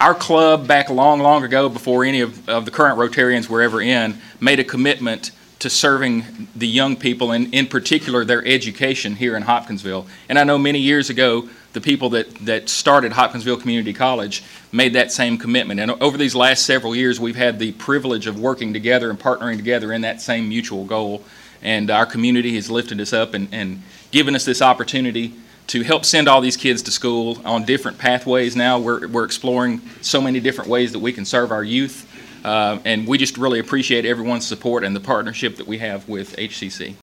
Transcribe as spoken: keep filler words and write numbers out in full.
our club back long, long ago, before any of, of the current Rotarians were ever in, made a commitment to serving the young people, and in particular their education here in Hopkinsville. And I know many years ago, the people that, that started Hopkinsville Community College made that same commitment. And over these last several years, we've had the privilege of working together and partnering together in that same mutual goal. And our community has lifted us up and, and given us this opportunity to help send all these kids to school on different pathways now. We're, we're exploring so many different ways that we can serve our youth. Uh, and we just really appreciate everyone's support and the partnership that we have with H C C.